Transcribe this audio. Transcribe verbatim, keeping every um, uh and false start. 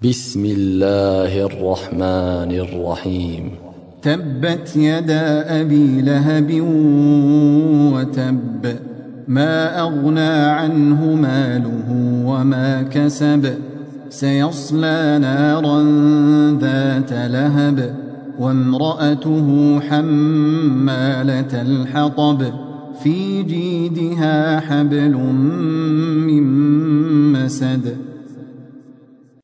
بسم الله الرحمن الرحيم. تبت يدا أبي لهب وتب، ما أغنى عنه ماله وما كسب، سيصلى نارا ذات لهب، وامرأته حمالة الحطب، في جيدها حبل من مسد.